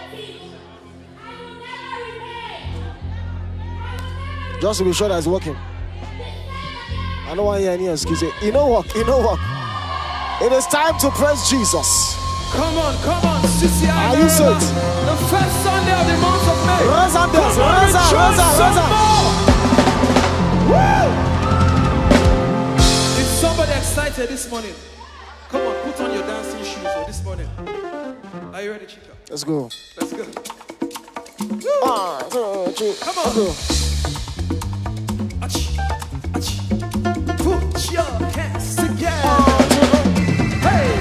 Just to be sure that it's working. I don't want to hear any excuse. You know what? You know what? It is time to praise Jesus. Come on, CCI. Are you set? The first Sunday of the month of May. Raza, Is somebody excited this morning? Come on, put on your dancing shoes this morning. Are you ready, Chica? Let's go. Let's go. 1, 2, 3. Come on. Let's go. Put your hands together. Hey.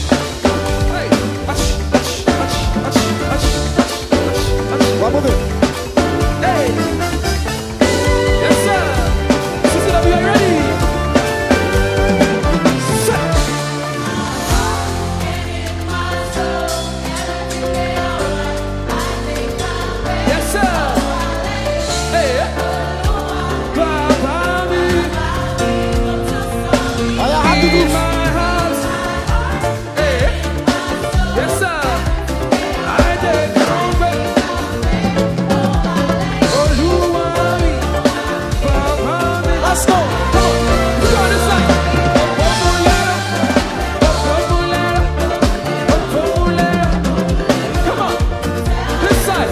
One more thing. Hey. Yes, sir. Sister, are you ready? Yes, sir. Hey. Are you happy with my house? Hey. Yes, sir. I did come back. Oh, you want me? Let's go. Come on. Look on this side. Come on. This side.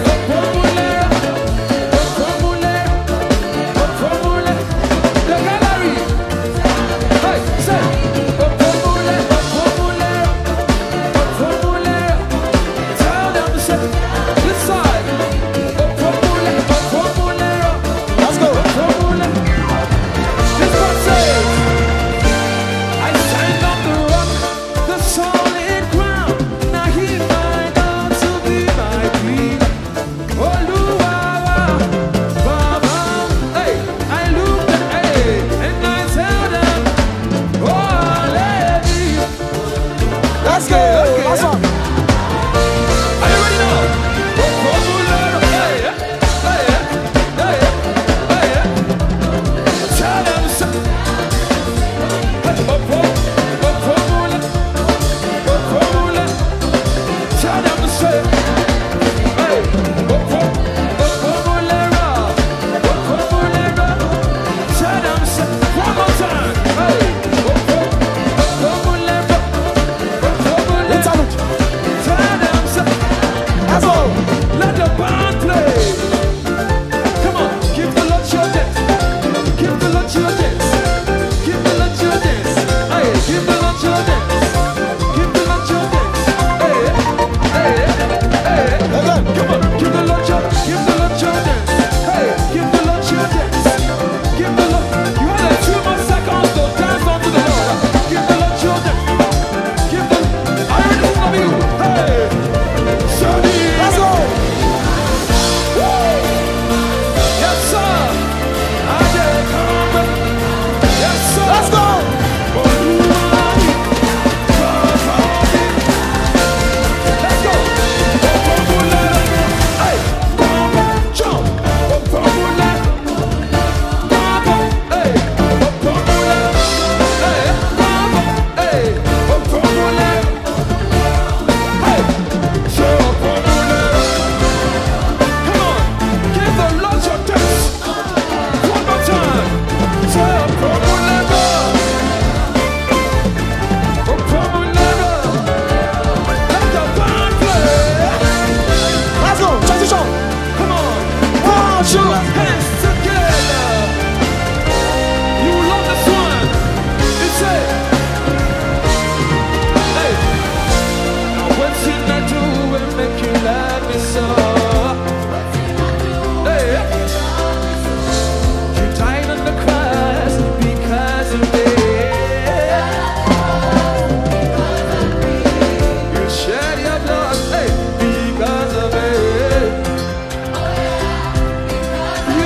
The gallery. Hey, say. Tell them to say. This side. Let's go. This one says, I stand on the rock, the solid ground. Now he might out to be my queen. Oluwawa, Baba, hey, I look at and I tell them, oh, lady. Let's go. Last one. Are you ready now? Tell them so. Tell them to say, hey, tell them to say, one more time, hey, Interlude. tell them to say, Let's go. let the band play. Come on, give the Lord your dance. Give the Lord your dance. Give the Lord your dance. Hey, give the Lord your dance. Give the Lord your dance. Hey, hey, hey. Again. Come on, give the Lord your dance. Hey, give the Lord your dance. Give the Lord. You had a 2 more seconds to dance unto the Lord. Give the Lord your dance. Give the. Are you ready for you? Hey, Shadi. Let's go. Yes, sir. I did come. Yes, sir. Let's go. Let's go. Hey, jump. Hey, come on, give the Lord your dance. One more time. Say, let the band play. Let's go. Transition. Come on, 1, 2. hands together. You love this one. It's it. Hey, now what did I do and make you like me so? Hey, you died on the cross because of me. You shed your blood, hey, because of me. You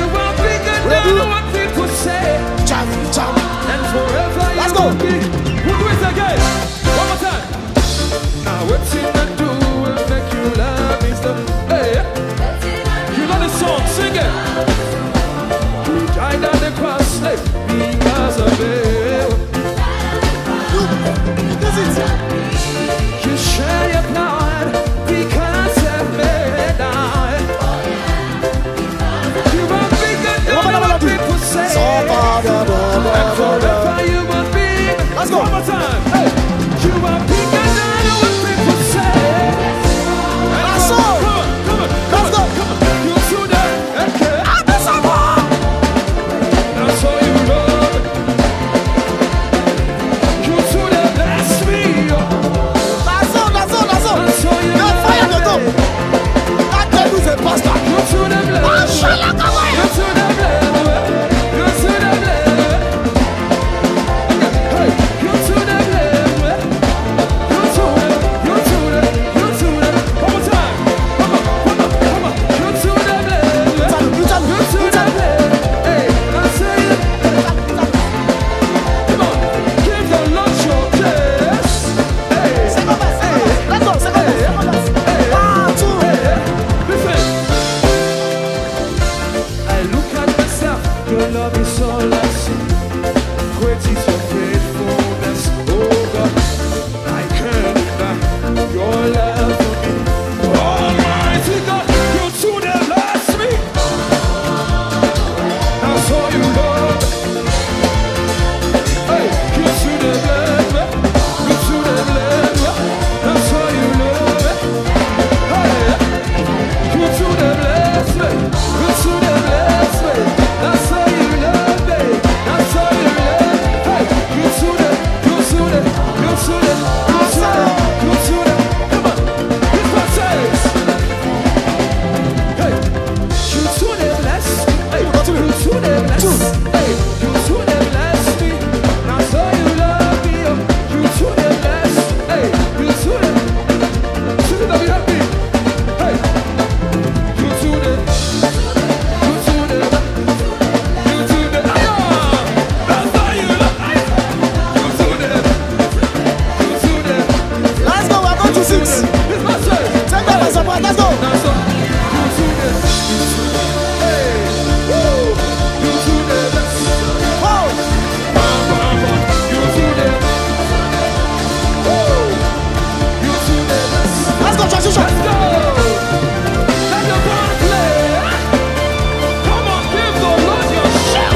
support. Let's go. Now so, you to the, hey, woo, you to the left. Oh, You to the, woo, you to the left. let's go, transition. Let's go. Let the band play. Come on, give the Lord your shout.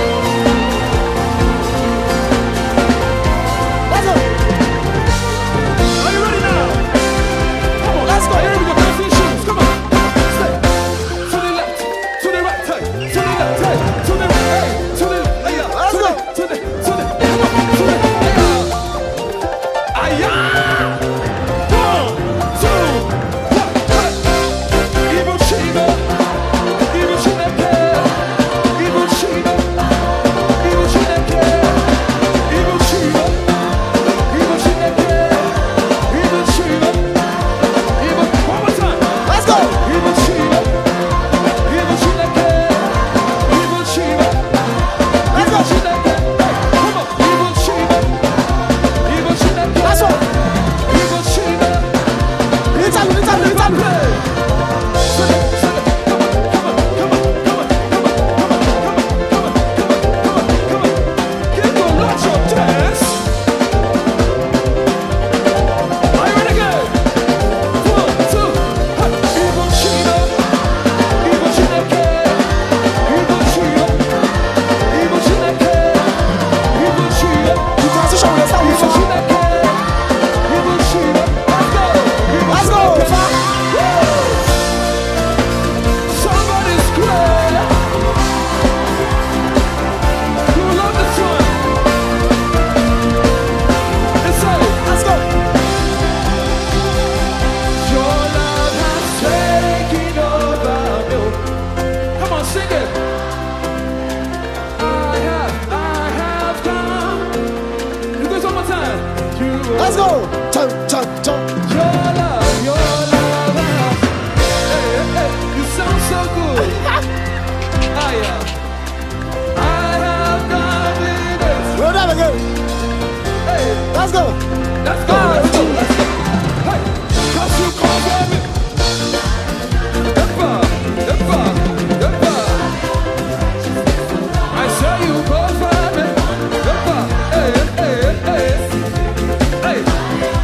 Let's go. Are you ready now? Come on, Let's go. Here we go. Bounce your shoes. Come on. Step to the left, to the right, hey, to the left, hey, to the right, hey, to the hey, Let's to go. the, to the, come on, to the hey, Aya. 1, 2, 1, hey. Evil Shiva, evil Chineke, evil Shiva, evil Chineke, evil Shiva, evil Chineke, evil Shiva, evil. One more time. Let's go. Evil Shiva, evil Chineke, evil Shiva, Let's evil go. Chineke. Hey, come on, evil Shiva, evil Chineke, Let's go. evil Shiva. Anytime. The transition will start with fire. Let's go. Somebody's crying. You love this one. It's like, Let's go. your love has taken over me. Come on, sing it. I have come. Do this one more time. Let's go. Jump. Your love has. Hey, hey, you sound so good. I have confidence. Roll that again. Hey, Let's go. let's go. Hey, 'cause you cover me. Ever. I say you cover me. Ever. Hey.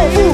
Powerful.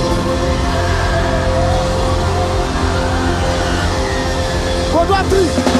Three.